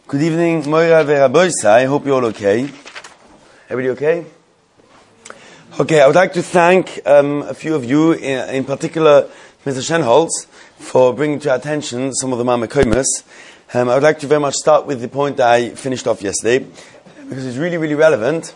Good evening, Moira Veraboisa. I hope you're all okay. Everybody okay? Okay, I would like to thank a few of you, in particular Mr. Schenholz, for bringing to our attention some of the Ma'amekoimus. I would like to very much start with the point that I finished off yesterday, because it's really, really relevant.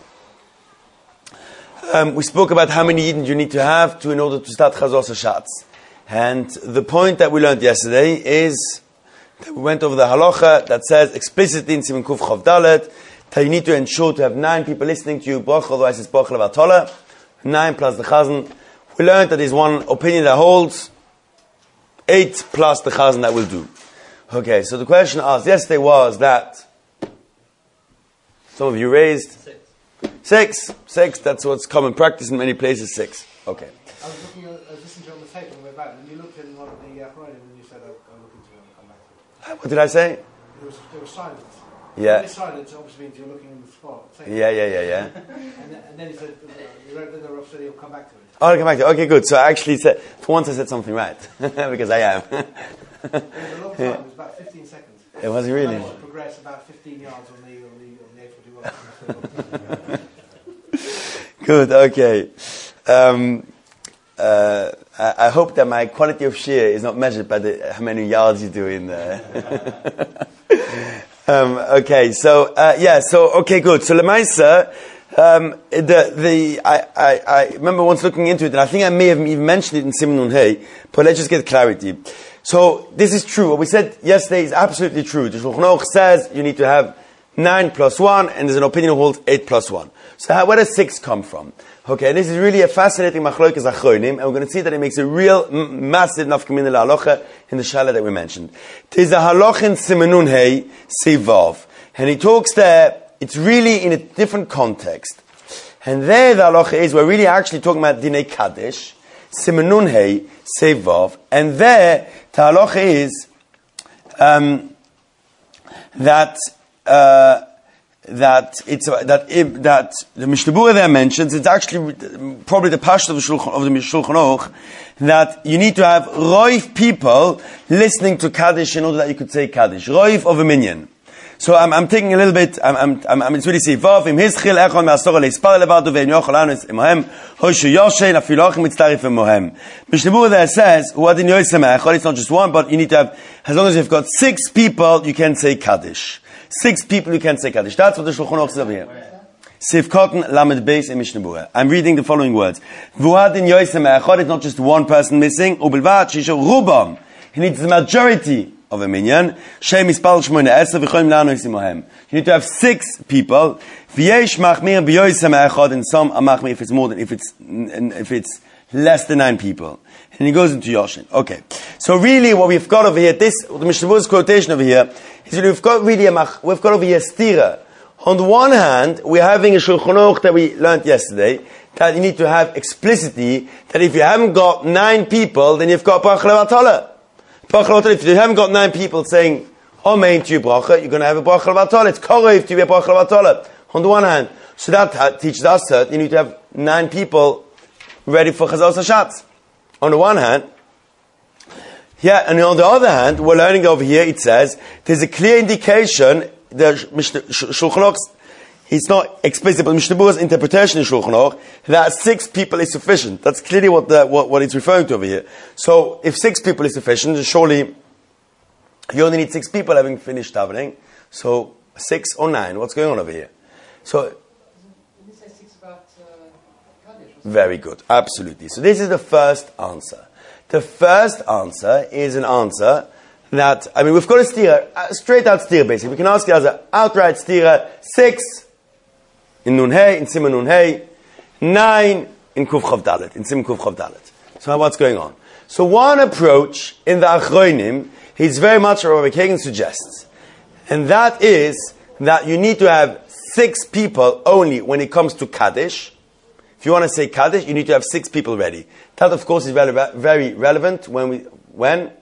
We spoke about how many Yidden you need to have in order to start Chazos HaShatz. And the point that we learned yesterday is that we went over the halacha that says explicitly in Siman Kuf Chav Dalet that you need to ensure to have 9 people listening to you, bracha, otherwise it's bracha levatola, 9 plus the chazan. We learned that there's one opinion that holds 8 plus the chazan that will do. Okay, so the question asked yesterday was that some of you raised 6, that's what's common practice in many places, 6. Okay. I was listening to you on the tape on the way back, and you looked in one of the Friday and you said, I'll look into it and come back to it. What did I say? There was silence. Yeah. When it's silence, obviously means you're looking in the spot. Yeah. And then he said, the Rav said he'll come back to it. Oh, I'll come back to it. Okay, good. So I actually said, for once I said something right. Because I am. It was a long time, it was about 15 seconds. It was really? I managed to progress about 15 yards on the A41. Good, okay. I hope that my quality of shear is not measured by how many yards you do in there. Okay, so okay, good. So Lemaisa, I remember once looking into it, and I think I may have even mentioned it in Siman Nun Hey, but let's just get clarity. So this is true. What we said yesterday is absolutely true. The Shulchan Aruch says you need to have 9 plus 1, and there's an opinion who holds 8 plus 1. So where does 6 come from? Okay, this is really a fascinating machlokas achronim, and we're going to see that it makes a real massive nafkamina la'alocha in the shala that we mentioned. There's a halach in Siman Nun Hey, Sivav, and he talks there, it's really in a different context. And there the halacha is, we're really actually talking about Dinei Kaddish, Siman Nun Hey, Sivav, and there the halacha is that the Mishnah Berurah there mentions, it's actually probably the pashut of the Shulchan Aruch, that you need to have roif people listening to Kaddish in order that you could say Kaddish. Roif of a minyan. So I'm taking a little bit, it's really Sivav, im hischil echon me'asora le'ispar levado ve'im yochol anus imohem, hoshu yoshen afilochim mitztarif imohem. Mishnah Berurah there says, huadin yoisem echon, it's not just one, but you need to have, as long as you've got 6 people, you can say Kaddish. 6 people you can say Kaddish. That's what the Shulchan Aruch says over here. Sivkoten Lamed Beis in Mishnah Berurah. I'm reading the following words. Vuhadin yoisem echad, it's not just one person missing. Ubelvat shisho rubam. He needs the majority of a minyan. Shem ispal shmoine eser v'choim la'anu yisimohem. You need to have 6 people. V'yesh machmir b'yoisem echad, and some are machmir if it's more than, if it's less than 9 people. And he goes into Yoshin. Okay. So really what we've got over here, the Mishnah Berurah's quotation over here, is that we've got over here stira. On the one hand, we're having a Shulchan Aruch that we learned yesterday, that you need to have explicitly, that if you haven't got 9 people, then you've got bracha levatola. If you haven't got 9 people saying, Amen to your bracha, you're going to have a bracha levatola. It's korov to be a bracha levatola. On the one hand. So that teaches us that you need to have 9 people ready for Chazos HaShatz. On the one hand, and on the other hand, we're learning over here, it says, there's a clear indication, the Shulchan Aruch, it's not explicit, but Mishnah Berurah's interpretation in Shulchan Aruch, that 6 people is sufficient. That's clearly what it's referring to over here. So, if 6 people is sufficient, then surely, you only need 6 people having finished davening. So, 6 or 9, what's going on over here? So, very good, absolutely. So this is the first answer. The first answer is an answer that, we've got a stira, straight out stira basically. We can ask it as an outright stira, 6 in Nun Hey, in Siman Nun Hey, 9 in Kuf Chav Dalet, in Siman Kuf Chav Dalet. So what's going on? So one approach in the Achronim is very much what Rabbi Kagan suggests. And that is that you need to have 6 people only when it comes to Kaddish. If you want to say Kaddish, you need to have 6 people ready. That, of course, is very relevant when?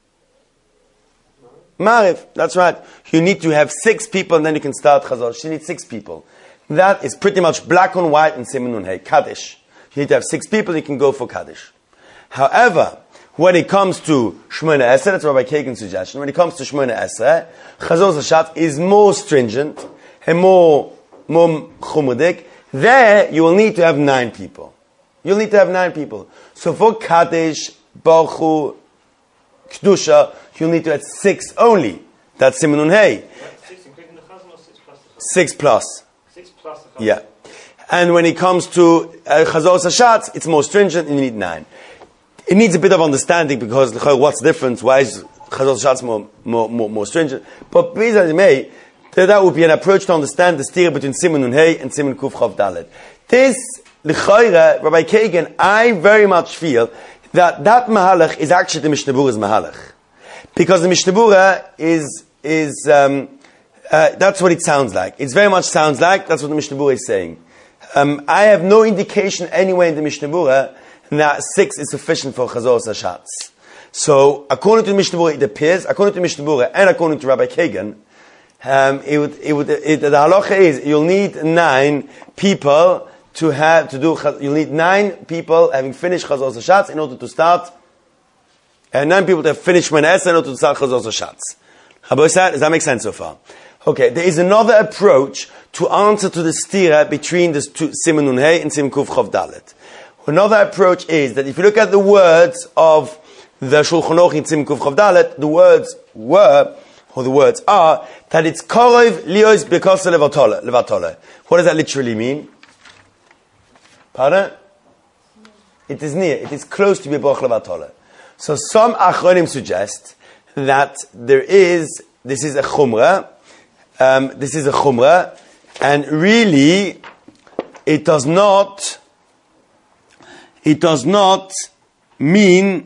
Mariv, that's right. You need to have 6 people and then you can start Chazos. You need 6 people. That is pretty much black on white in Siman Nun Hey, Kaddish. You need to have 6 people, you can go for Kaddish. However, when it comes to Shemona Esrei, that's Rabbi Kagan's suggestion, when it comes to Shemona Esrei, Chazos HaShatz is more stringent and more chumudik. There, you will need to have 9 people. You'll need to have 9 people. So for Kaddish, Baruch Hu, Kedusha, you'll need to have 6 only. That's Siman Nun Hey. 6 including the Chazan or 6 plus the Chazan? 6 plus. 6 plus the Chazan. Yeah. And when it comes to Chazos HaShatz, it's more stringent and you need 9. It needs a bit of understanding because what's the difference? Why is Chazos HaShatz more stringent? But please as it may, that would be an approach to understand the stira between Siman Nun Hey and Siman Kuf Chav Dalet. This, L'chayra, Rabbi Kagan, I very much feel that Mahalach is actually the Mishnah Berurah's Mahalach. Because the Mishnah Berurah is that's what it sounds like. It very much sounds like that's what the Mishnah Berurah is saying. I have no indication anywhere in the Mishnah Berurah that 6 is sufficient for Chazos HaShatz. So, according to the Mishnah Berurah, it appears, according to the Mishnah Berurah and according to Rabbi Kagan, the halacha is you'll need 9 people you'll need 9 people having finished Chazos HaShatz in order to start, and 9 people to have finished Shemona Esrei in order to start Chazos HaShatz. Does that make sense so far? Okay, there is another approach to answer to the stira between the two, Siman Nun Hey and Siman Kuf Chav Dalet. Another approach is that if you look at the words of the Shulchan Aruch in Siman Kuf Chav Dalet, the words are, that it's Korov Lios B'Kosa Levatole. What does that literally mean? Pardon? It is near, it is close to B'Boch Levatole. So some Achronim suggest that this is a Chumrah, and really, it does not mean,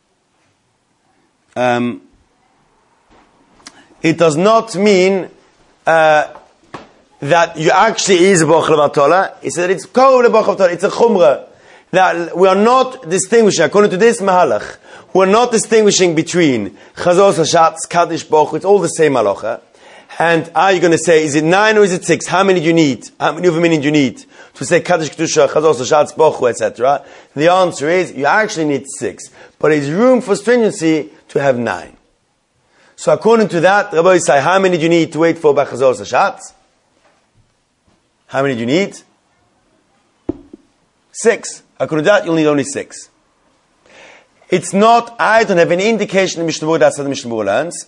that you actually is a Boch Levatola. He said it's Korov Leboch Levatola, it's a Chumrah. That we are not distinguishing, according to this Mahalach, we're not distinguishing between Chazos HaShatz, Kaddish, Baruch Hu, it's all the same halacha. And are you going to say, is it 9 or is it 6? How many do you need? How many of a minute do you need to say Kaddish, Kedusha, Chazos HaShatz, Baruch Hu, etc.? The answer is, you actually need 6. But there's room for stringency to have 9. So according to that, Rabbi say, how many do you need to wait for by Chazos HaShatz? How many do you need? 6. According to that, you'll need only 6. It's not, I don't have any indication in Mishnah Berurah that's how the Mishnah Berurah learns.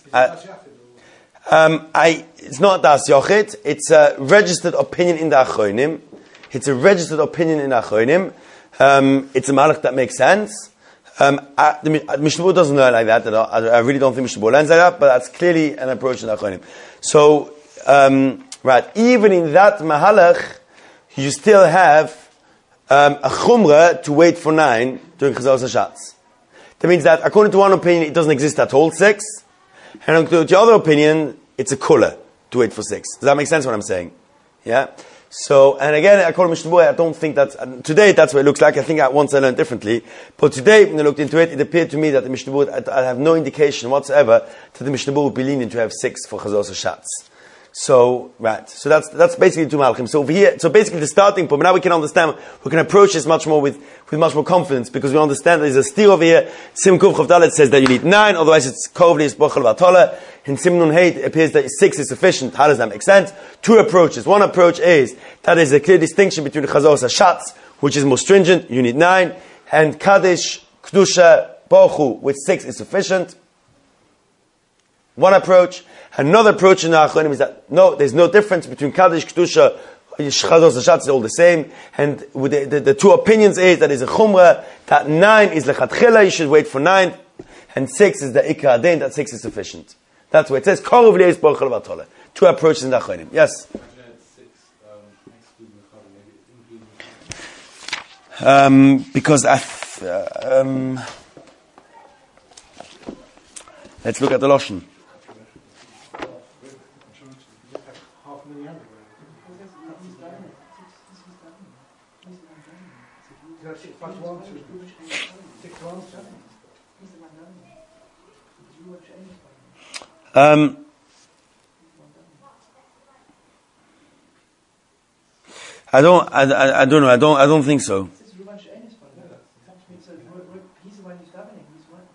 It's not Das Yochid, it's a registered opinion in the Achronim. It's a registered opinion in the Achronim. It's a malach that makes sense. The Mishnah Berurah doesn't learn like that. I really don't think Mishnah Berurah learns like that, but that's clearly an approach in the Achronim. So, right, even in that mahalach, you still have a chumrah to wait for 9 during Chazos HaShatz. That means that according to one opinion, it doesn't exist at all, 6. And according to the other opinion, it's a kula to wait for 6. Does that make sense what I'm saying? Yeah? So, and again, according to Mishnah Berurah, I don't think today that's what it looks like. I think once I learned differently. But today, when I looked into it, it appeared to me that the Mishnah Berurah, I have no indication whatsoever that the Mishnah Berurah would be lenient to have 6 for Chazos HaShatz. So, right. So that's basically 2 malachim. So over here, so basically the starting point, but now we can understand, we can approach this much more with much more confidence, because we understand there's a steer over here. Siman Kuf Chav Dalet says that you need 9, otherwise it's Korov Lios B'Boch Levatola. In Siman Nun Hey, it appears that 6 is sufficient. How does that make sense? 2 approaches. One approach is, that is a clear distinction between Chazos HaShatz, which is more stringent, you need 9, and Kaddish, Kedusha, Baruch Hu, with 6 is sufficient. One approach. Another approach in the Achronim is that, no, there's no difference between Kaddish, Kedusha, Chazos HaShatz is all the same. And with the 2 opinions is that is a Chumrah, that 9 is Lechatchila, you should wait for 9, and 6 is the Ikar Adin, that 6 is sufficient. That's why it says, Korov Lios B'Boch Levatola. 2 approaches in the Achronim. Yes? Because let's look at the Loshen. I don't know. I don't think so.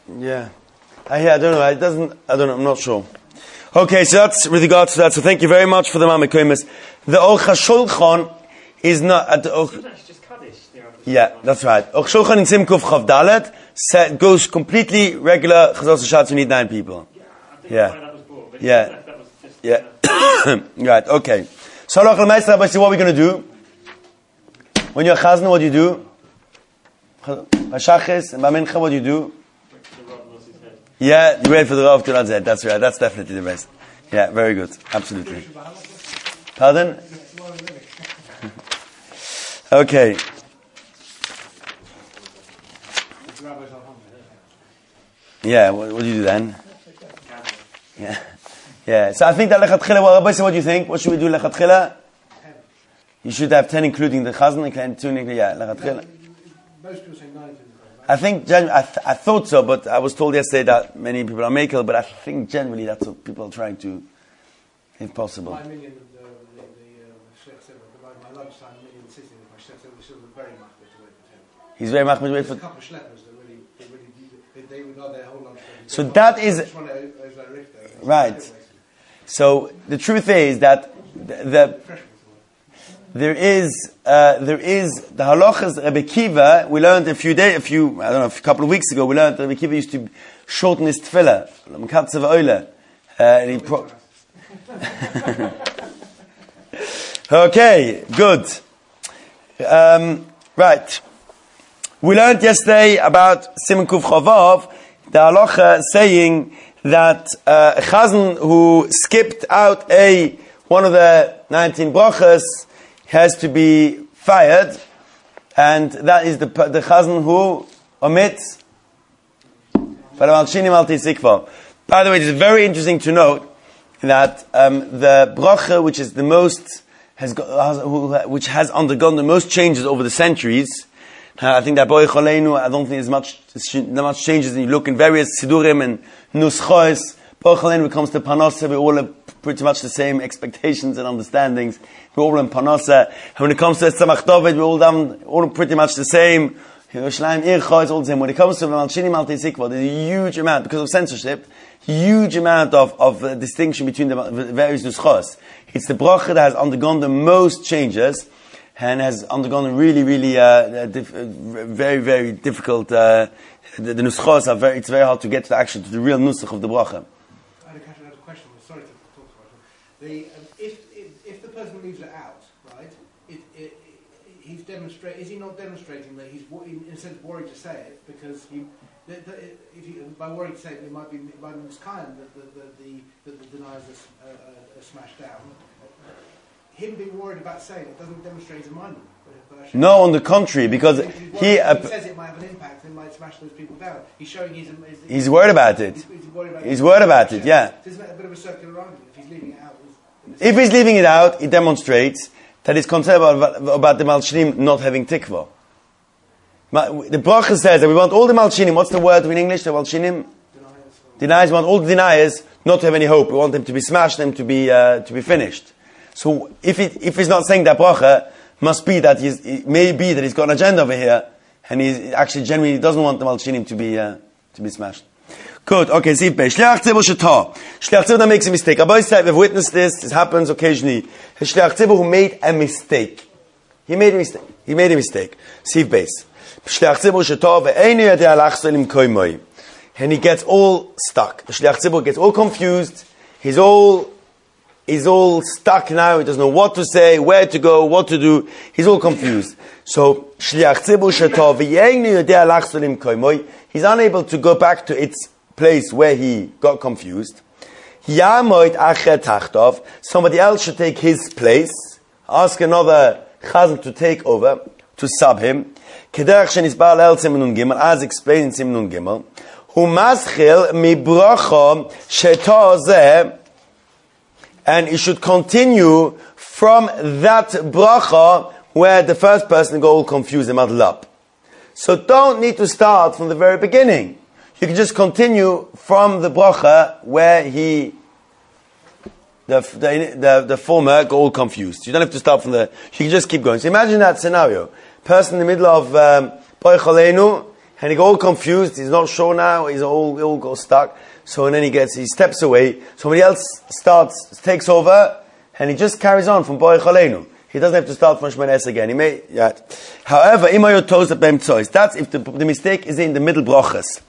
Yeah. I don't know. I don't know. I'm not sure. Okay, so that's with regards to that. So thank you very much for the Mamakoimus. The Aruch HaShulchan is not at the It's just Kaddish. yeah, that's right. Aruch HaShulchan in Simkuf Chav Dalet goes completely regular Chazos Hashatz. You need 9 people. Yeah. That was brought, but Yeah. that was just, Yeah. Right. Okay. So Halach L'Meister, Rabbi, so what are we going to do? When you're Chazan, what do you do? Bashachis and Bamincha, what do you do? Yeah, you wait for the Rav to Radzet. That's right. That's definitely the best. Yeah, very good. Absolutely. Pardon? Okay. Yeah, what do you do then? Yeah. Yeah. So I think that Lechatchila, well, Rabbi, so what do you think? What should we do Lechatchila? You should have 10 including the Chazan and 2 yeah, Lechatchila. Most people say 9. I think, I thought so, but I was told yesterday that many people are makel, but I think generally that's what people are trying to, if possible. My million, the Sheikh said, my lunchtime million city, my Sheikh said, was very much to wait for 10. He's very much wait There's for. a couple of schleppers that they would know their whole lunch. So that is right. So the truth is that there is the halachas Rebbe Kiva. We learned a couple of weeks ago. We learned that Rebbe Kiva used to shorten his tefillah, Katzav Oile, and he okay, good. Right. We learned yesterday about Siman Kuf Chavav, the halacha saying that a chazan who skipped out one of the 19 brachas has to be fired, and that is the chazan who omits. By the way, it is very interesting to note that the bracha, which is the most which has undergone the most changes over the centuries. I think that Boy Choleinu, I don't think there's much changes. And you look in various Sidurim and Nuschos. Boy Choleinu, when it comes to Panosa, we all have pretty much the same expectations and understandings. We're all in Panosa. And when it comes to Tzemach David, we're all pretty much the same. Yerushalayim, Ircha, it's all the same. When it comes to Malshini Maltei Sikva, there's a huge amount, because of censorship, huge amount of distinction between the various Nuschos. It's the bracha that has undergone the most changes, and has undergone a really, really, very, very difficult, the nuschos are it's very hard to get to the real nusach of the bracha. I had a question, sorry to talk about it. If the person leaves it out, right, is he not demonstrating that he's, in a sense, worried to say it, because by worried to say it, it might be miskayim that the deniers are smashed down. Him being worried about saying it doesn't demonstrate his mind. No, on the contrary, because he says it might have an impact, it might smash those people down. He's showing he's worried about it. He's worried about it, yeah. Isn't that a bit of a circular argument? If he's leaving it out, if he's leaving it out, it demonstrates that he's concerned about the Malshinim not having tikva. The bracha says that we want all the Malshinim. What's the word in English? The Malshinim deniers. We want all the deniers not to have any hope. We want them to be smashed, them to be finished. So if he's not saying that bracha, must be that it may be that he's got an agenda over here, and he actually genuinely doesn't want the Malshinim to be smashed. Good. Okay. See, Shliach Tzibur Shetah. Shliach Tzibur that makes a mistake. Abba said we've witnessed this. This happens occasionally. A Shliach Tzibur who made a mistake. He made a mistake. See, base. Shliach Tzibur Shetah ve'einu yadei alachzol im koimoi. And he gets all stuck. The Shliach Tzibur gets all confused. He's all stuck now. He doesn't know what to say, where to go, what to do. He's all confused. So, Shliach Tzibur Shetah ve'einu yadei alachzol im koimoi. He's unable to go back to its place where he got confused. Yamoid acher tachtov. Somebody else should take his place. Ask another chazan to take over, to sub him. Kederach shenisbar el Siman Gimel, as explained in Siman Gimel. Hu maschil mi bracha shetah zeh, and he should continue from that bracha where the first person got all confused and muddled up. So don't need to start from the very beginning. You can just continue from the bracha where the former got all confused. You don't have to start you can just keep going. So imagine that scenario. Person in the middle of Boy Choleinu, and he got all confused. He's not sure now. He's all got stuck. So then he steps away. Somebody else takes over, and he just carries on from Boy Chalenu. He doesn't have to start from Shemona Esrei again. He may, yeah. However, that's if the mistake is in the middle brachas.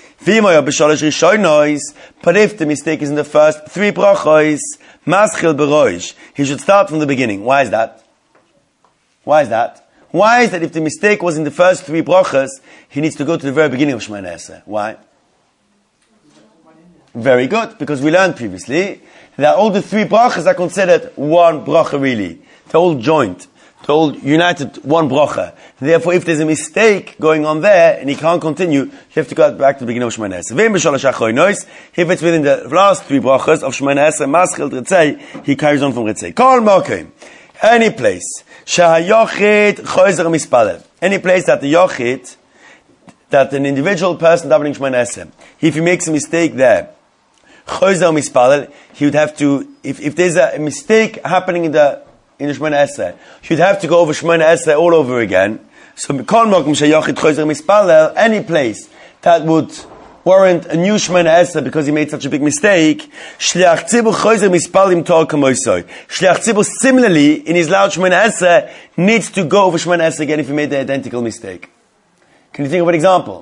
But if the mistake is in the first 3 brachos, maschil beroish, he should start from the beginning. Why is that? Why is that if the mistake was in the first 3 brachas, he needs to go to the very beginning of Shemona Esrei? Why? Very good, because we learned previously that all the 3 brachas are considered one bracha really. They're all joint. They're all united, one bracha. Therefore, if there's a mistake going on there, and he can't continue, you have to go back to the beginning of Shemona Esrei. If it's within the last 3 brachas of Shemona Esrei, Maschil Ritzei, he carries on from Ritzei. Kol Mokim. Any place. Shahayochid Choizer Mispalel. Any place that the Yochid, that an individual person davening Shemona Esrei, if he makes a mistake there, Choizer Mispalel, he would have to, if there's a mistake happening in the Shemona Esrei, you'd have to go over Shemona Esrei all over again. So, any place that would warrant a new Shemona Esrei because he made such a big mistake, Shliach Tzibur similarly, in his loud Shemona Esrei, needs to go over Shemona Esrei again if he made the identical mistake. Can you think of an example?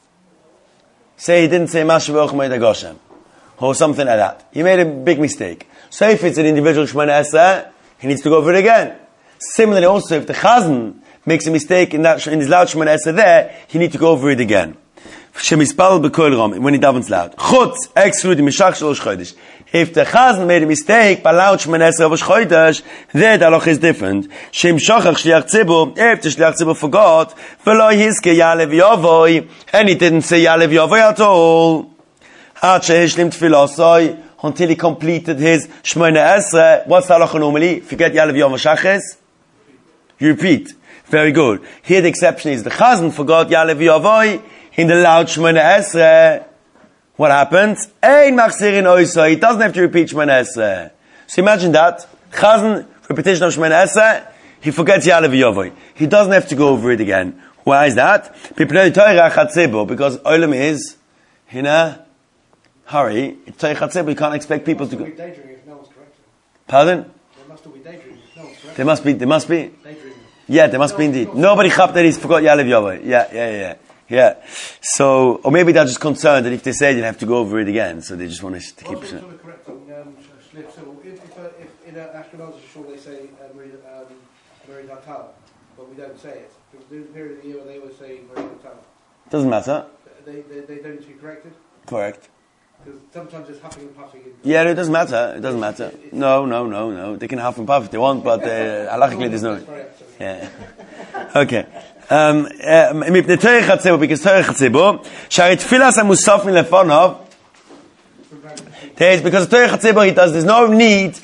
Say he didn't say Mashav Ochmei Goshem, or something like that. He made a big mistake. So if it's an individual Shemona Esrei, he needs to go over it again. Similarly, also, if the Chazan makes a mistake in his loud Shemona Esrei there, he needs to go over it again. When he davens loud. Chutz, excluding Mishach Shalosh Chodesh. If the Chazan made a mistake by loud Shemona Esrei of Chodesh, there the halach is different. Shem Shachach Shliach Tzibur, if the Shliach Tzibur forgot, V'lo Yizke Yalev Yavoy, and he didn't say Yalev Yavoy at all. Ad Shehishlim Tfilosoi, until he completed his Shemona Esrei. What's the halacha normally? If you get Yalev Yom Shachis, you repeat. Very good. Here the exception is the Chazan forgot Yalev Yavoy in the loud Shemona Esrei. What happens? Ein Machzirin Oisoi. He doesn't have to repeat Shemona Esrei. So imagine that. Chazan, repetition of Shemona Esrei, he forgets Yalev Yavoy. He doesn't have to go over it again. Why is that? Because Olam is in a hurry. It's Torah Chatzibur. You can't expect people to go. Pardon? There must be daydreaming if no one's correcting. There must be. Daydreaming. Yeah, there must be indeed. Nobody chapped that he's forgot Yalev Yavoy. Yeah. So, or maybe they're just concerned that if they say it, they'll have to go over it again. So they just want us to keep it. Also, correcting Shlif. So, if in Ashkenaz shul they say Meri Natal, but we don't say it. Because there's a period of the year when they always say Meri Natal. Doesn't matter. They don't need to be corrected? Correct. Because sometimes it's huffing and puffing. Yeah, it doesn't matter. No. They can huff and puff if they want, but halachically there's no. Yeah. Okay. Because Torah Chatzibur, Shari Tfilas HaMusafin Lefonov, because Torah Chatzibur, there's no need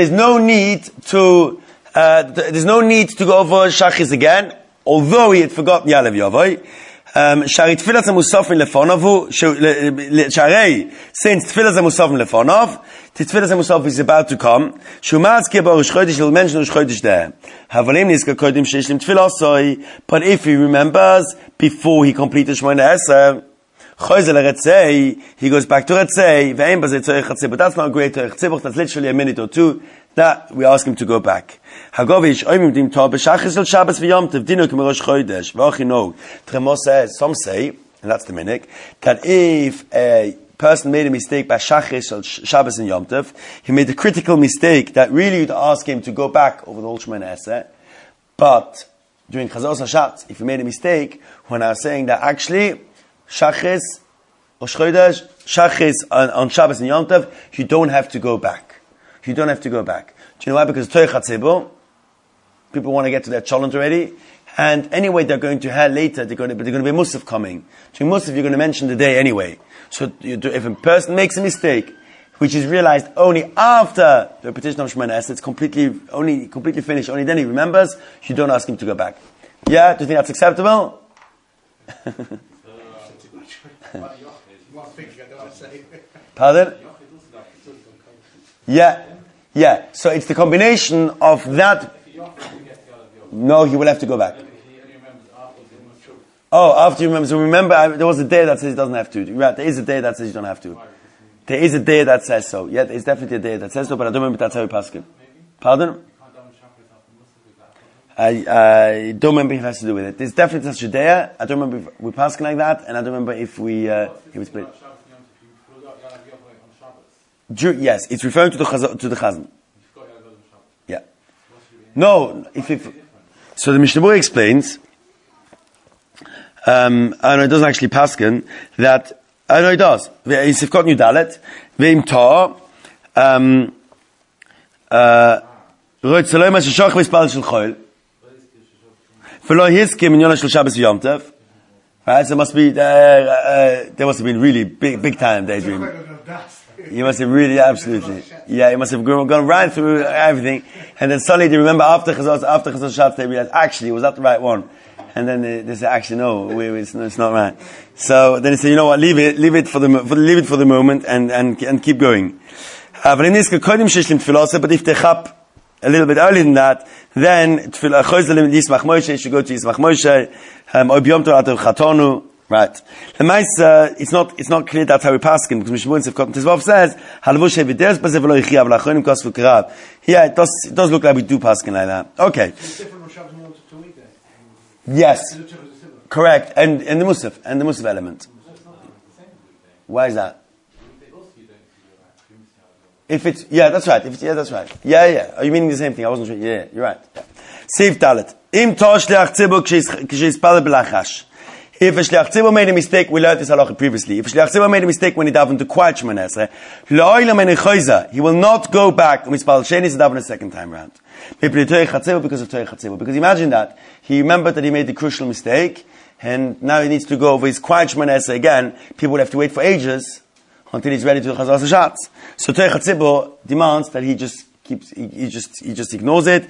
to go over Shachis again, although he had forgotten Yalev Yavoy. Shari Tfilas HaMusafin Lefonov, Shari, since Tfilas HaMusafin Lefonov, the Tfilas HaMusaf is about to come, Shumaz Kibar Rosh Chodesh, he'll mention Rosh Chodesh there. Havalim Nizka Kodim Sheishlim Tfilasoi, but if he remembers, before he completed Shemona Esrei, Choyzel Retzei, he goes back to Retzei, Ve'em Bazei Tzorech Chatzibur, but that's not a great Tzorech Chatzibur, that's literally a minute or two, that we ask him to go back. Hagovish, Oimim Dim Tov, B'Shachis El Shabbos V'Yom Tov, Dinu K'me Rosh Chodesh, V'Achinog. Tremos says, some say, and that's the minute, that if a person made a mistake by Shachis or Shabbos and Yom Tov, he made a critical mistake that really would ask him to go back over the whole Shemona Esrei. But during Chazos HaShatz, if he made a mistake, when I was saying that actually Shachis or Chodesh, Shachis on Shabbos and Yom Tov, you don't have to go back. You don't have to go back. Do you know why? Because Torah Chatzibur, people want to get to their cholent already, and anyway they're going to hell later. They're going to be Musaf coming. During Musaf you're going to mention the day anyway. So if a person makes a mistake, which is realized only after the repetition of Shemona Esrei, it's completely finished, only then he remembers, you don't ask him to go back. Yeah? Do you think that's acceptable? Pardon? Yeah. So it's the combination of that. No, he will have to go back. Oh, after you remember. So remember, there was a day that says he doesn't have to. Right, there is a day that says you don't have to. There is a day that says so. Yeah, there's definitely a day that says so, but I don't remember if that's how we pass it. Pardon? I don't remember if it has to do with it. There's definitely such a day. I don't remember if we pass like that, and I don't remember if we it was split. Yes, it's referring to the chazan. Yeah. No, so the Mishnah Berurah explains. I know it doesn't actually paskin that. I know it does. If got new dalet, ve'im ta, roit salom as shach v'spal shel chol, v'lo hiskim in yonah shel Shabbos v'yom tov. Right, so it must be there must have been really big time daydream. You must have really absolutely, yeah. You must have gone right through everything, and then suddenly they remember after Chazos Shabbat they realize actually was that the right one. And then they say, actually, no, it's not right. So then they say, you know what, leave it for the moment, and keep going. But if they chap a little bit earlier than that, then Yismach Moshe should go to Yismach Moshe, Obiom Torah Chatonu. Right. It's not clear that's how we pass it, because Mishnah Berurah says, yeah, it does look like we do pass like that. Okay. Yes, correct, and the Musaf element. Why is that? If it's that's right. That's right. Yeah. Are you meaning the same thing? I wasn't sure. Yeah, you're right. Seif Dalet. Im tosh leach tzibur k'shispal b'lachash. If a shliach tzibur made a mistake, we learned this halacha previously. If a shliach tzibur made a mistake when he davened to quiet Shemoneh Esrei, lo'olam en choiza, he will not go back and mispal sheni to daven a second time round. Because of Torah Chatzibur. Because imagine that he remembered that he made the crucial mistake, and now he needs to go over his quiet Shemoneh Esrei again. People would have to wait for ages until he's ready to do Chazos Hashatz. So Torah Chatzibur demands that he just ignores it.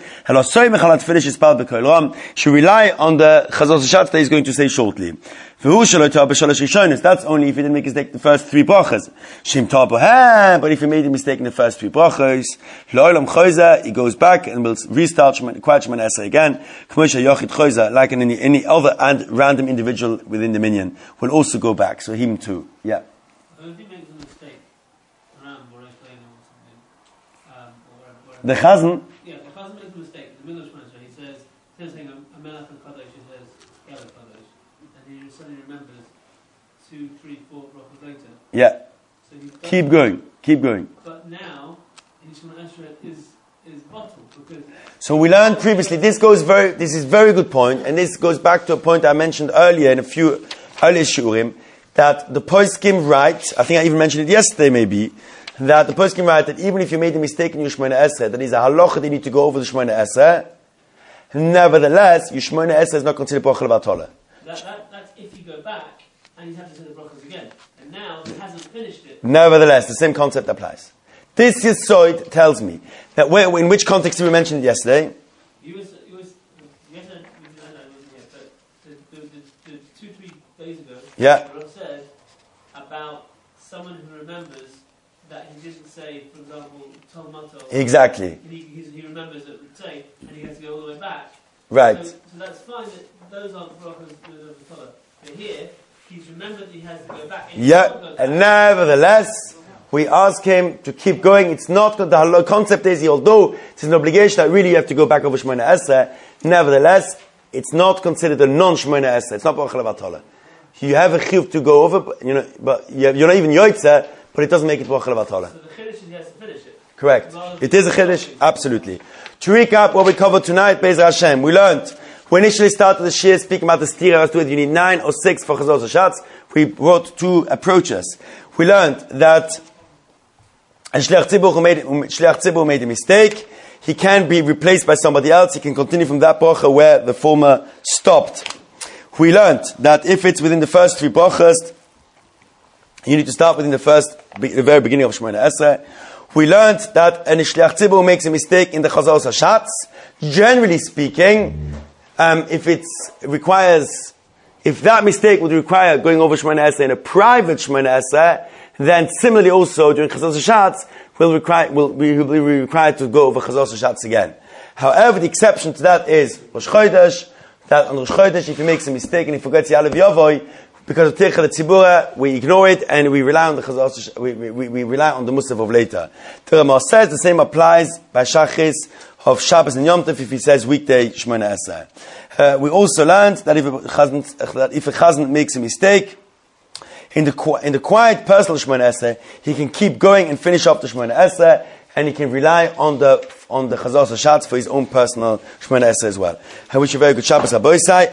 Should rely on the Chazos Hashatz that he's going to say shortly. That's only if he didn't make a mistake the first three brachas. But if he made a mistake in the first three brachas, he goes back and will restart quiet Shemoneh Esrei again. Like any other random individual within the minyan will also go back. So him too. Yeah. The Chazan? Yeah, the Chazan makes a mistake. In the middle of Shemona, he says, saying a melech and kadosh, he says, Yellow kadosh. And he suddenly remembers 2, 3, 4 brachos later. Yeah. So keep going. But now, his Shemona Esrei is bottled, because... So we learned previously, this is a very good point, and this goes back to a point I mentioned earlier in a few earlier shurim, that the poskim write, I think I even mentioned it yesterday maybe, that the poskim write that even if you made a mistake in your Shemoneh Esrei, that is a halacha that you need to go over the Shemoneh Esrei, nevertheless, your Shemoneh Esrei is not considered bracha levatole. That's if you go back, and you have to say the brachas again. And now, he hasn't finished it. Nevertheless, the same concept applies. This Yisoid tells me that in which context did we mention it yesterday? The 2-3 days ago, yeah. What I said about someone who remembers that he didn't say, for example, Tol Mato. Exactly. He remembers it would say, and he has to go all the way back. Right. So that's fine that those aren't brachas of the Torah. But here, he's remembered that he has to go back. And nevertheless, we ask him to keep going. It's not, the concept is, although it's an obligation that really you have to go back over Shemoneh Esrei, nevertheless, it's not considered a non-Shemoneh Esrei. It's not bracha levatole. You have a chiyuv to go over, but you're not even yoytze, but it doesn't make it bracha levatole. So the chiddush is he has to finish it. Correct. It is a chiddush, absolutely. To recap what we covered tonight, Be'ezer Hashem, we learned, we initially started the shir speaking about the stira, you need 9 or 6 for Chazos Hashatz. We brought 2 approaches. We learned that a shliach tzibur made a mistake. He can be replaced by somebody else. He can continue from that bracha where the former stopped. We learned that if it's within the first 3 brachas, you need to start within the very beginning of Shemoneh Esrei. We learned that an shliach tzibur makes a mistake in the Chazos Hashatz. Generally speaking, if that mistake would require going over Shemoneh Esrei in a private Shemoneh Esrei, then similarly also during Chazos Hashatz, will be required to go over Chazos Hashatz again. However, the exception to that is Rosh Chodesh, that on Rosh Chodesh, if he makes a mistake and he forgets Ya'aleh V'Yavoy, because of Teicha L'Tzibura, we ignore it and we rely on the Chazal, we rely on the Musaf of later. The Ramah says the same applies by Shachris of Shabbos and Yom Tov if he says weekday Shemona Esrei. We also learned that if a Chazan makes a mistake, in the quiet personal Shemona Esrei, he can keep going and finish off the Shemona Esrei, and he can rely on the Chazal Hashatz for his own personal Shemona Esrei as well. I wish you a very good Shabbos, Aboisai.